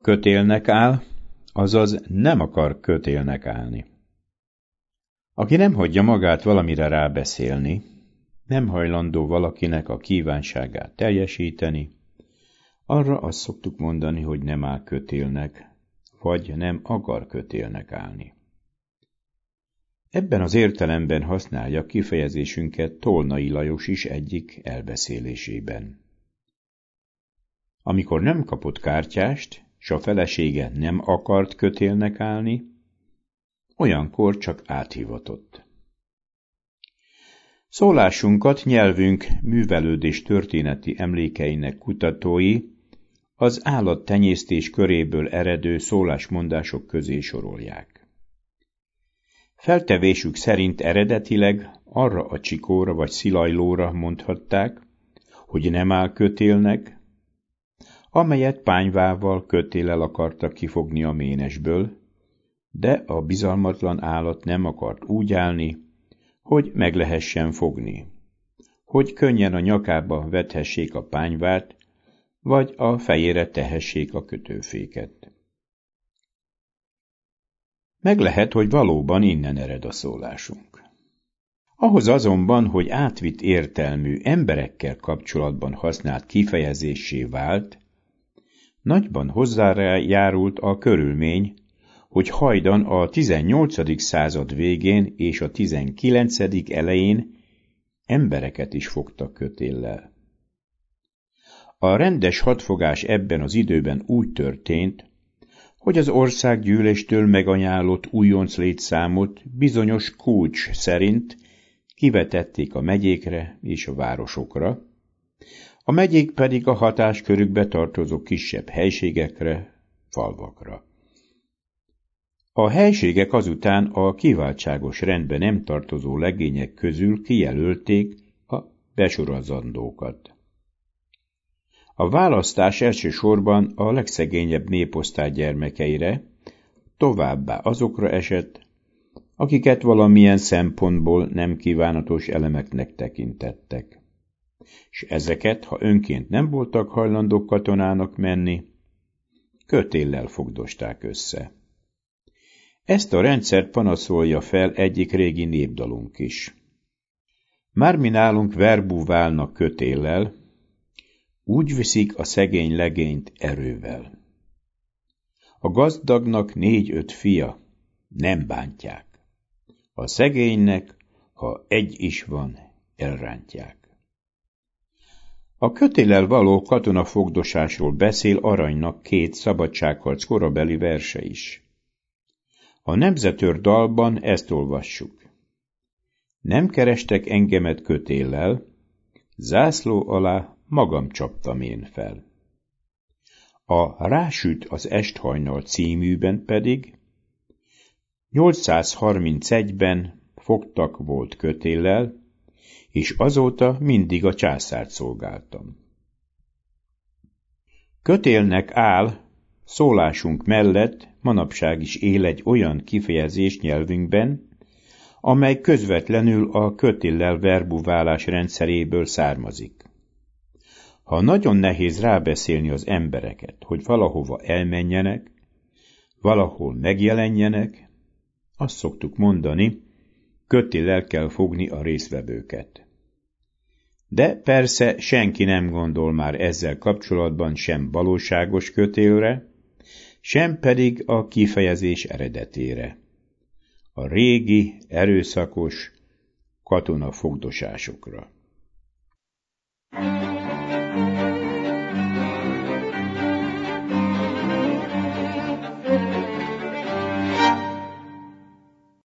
kötélnek áll, azaz nem akar kötélnek állni. Aki nem hagyja magát valamire rábeszélni, nem hajlandó valakinek a kívánságát teljesíteni, arra azt szoktuk mondani, hogy nem áll kötélnek, vagy nem akar kötélnek állni. Ebben az értelemben használja kifejezésünket Tolnai Lajos is egyik elbeszélésében. Amikor nem kapott kártyást, s a felesége nem akart kötélnek állni, olyankor csak áthivatott. Szólásunkat nyelvünk művelődés történeti emlékeinek kutatói az állattenyésztés köréből eredő szólásmondások közé sorolják. Feltevésük szerint eredetileg arra a csikóra vagy szilajlóra mondhatták, hogy nem áll kötélnek, amelyet pányvával, kötéllel akartak kifogni a ménesből, de a bizalmatlan állat nem akart úgy állni, hogy meg lehessen fogni, hogy könnyen a nyakába vethessék a pányvát, vagy a fejére tehessék a kötőféket. Meg lehet, hogy valóban innen ered a szólásunk. Ahhoz azonban, hogy átvitt értelmű emberekkel kapcsolatban használt kifejezéssé vált, nagyban hozzájárult a körülmény, hogy hajdan a 18. század végén és a 19. elején embereket is fogtak kötéllel. A rendes hadfogás ebben az időben úgy történt, hogy az országgyűléstől megajánlott újonc létszámot bizonyos kulcs szerint kivetették a megyékre és a városokra, a megyék pedig a hatáskörükbe tartozó kisebb helységekre, falvakra. A helységek azután a kiváltságos rendbe nem tartozó legények közül kijelölték a besorozandókat. A választás elsősorban a legszegényebb néposztály gyermekeire, továbbá azokra esett, akiket valamilyen szempontból nem kívánatos elemeknek tekintettek. És ezeket, ha önként nem voltak hajlandók katonának menni, kötéllel fogdosták össze. Ezt a rendszert panaszolja fel egyik régi népdalunk is. Már mi nálunk verbú válnak kötéllel, úgy viszik a szegény legényt erővel. A gazdagnak 4-5 fia, nem bántják. A szegénynek, ha egy is van, elrántják. A kötéllel való katonafogdosásról beszél Aranynak 2 szabadságharc korabeli verse is. A Nemzetőr dalban ezt olvassuk. Nem kerestek engemet kötéllel, zászló alá magam csaptam én fel. A Rásüt az esthajnal címűben pedig 831-ben fogtak volt kötéllel, és azóta mindig a császárt szolgáltam. Kötélnek áll, szólásunk mellett manapság is él egy olyan kifejezés nyelvünkben, amely közvetlenül a kötéllel verbuválás rendszeréből származik. Ha nagyon nehéz rábeszélni az embereket, hogy valahova elmenjenek, valahol megjelenjenek, azt szoktuk mondani, kötéllel kell fogni a résztvevőket. De persze senki nem gondol már ezzel kapcsolatban sem valóságos kötélre, sem pedig a kifejezés eredetére. A régi, erőszakos katonafogdosásokra.